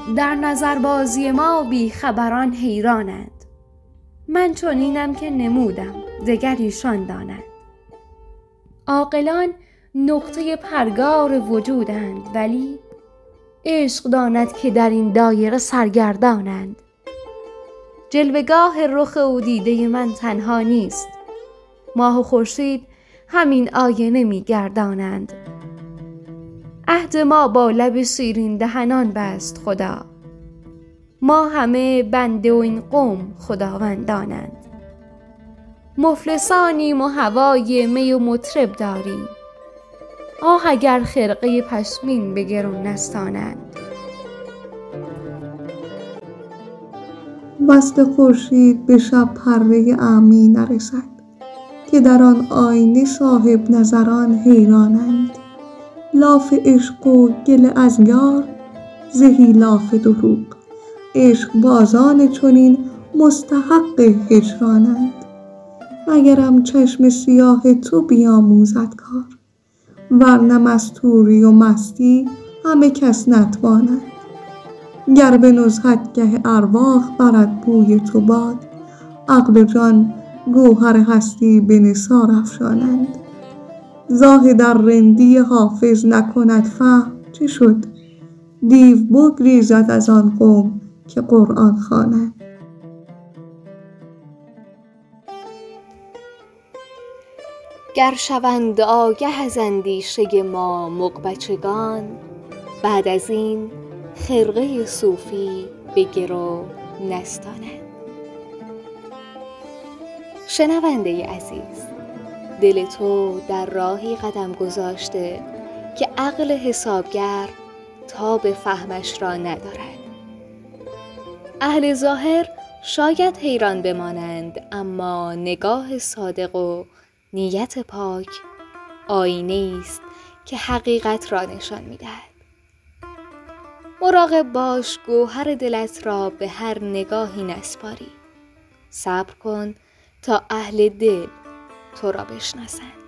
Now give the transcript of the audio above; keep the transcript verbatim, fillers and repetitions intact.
در نظربازی ما بی خبران حیرانند. من چنینم که نمودم دگر ایشان دانند. عاقلان نقطه پرگار وجودند، ولی عشق داند که در این دایره سرگردانند. جلوه‌گاه رخ او دیده من تنها نیست، ماه و خورشید همین آینه می گردانند. عهد ما با لب شیرین دهنان بست خدا، ما همه بنده و این قوم خداوندانند. مفلسانیم و هوای می و مطرب داریم، آه اگر خرقه پشمین به گرون نستانند. وصل خورشید به شب پره اعمی نرسد، که در آن آینه صاحب نظران حیرانند. لاف عشق و گل از یار زهی لاف دروغ، عشق بازان چنین مستحق هجرانند. مگرم چشم سیاه تو بیاموزد کار، ورنه مستوری و مستی همه کس نتوانند. گر به نزهتگه ارواح برد بوی تو باد، عقل و جان گوهر هستی به نثار افشانند. زاهد ار رندی حافظ نکند فهم چه شد، دیو بگریزد از آن قوم که قرآن خوانند. گر شوند آگه از اندیشه ما مغبچگان، بعد از این خرقه صوفی به گرو نستانند. شنونده عزیز، دل تو در راهی قدم گذاشته که عقل حسابگر تاب فهمش را ندارد. اهل ظاهر شاید حیران بمانند، اما نگاه صادق و نیت پاک آینه است که حقیقت را نشان می‌دهد. مراقب باش گوهر دلت را به هر نگاهی نسپاری. صبر کن تا اهل دل تو را بشناسند.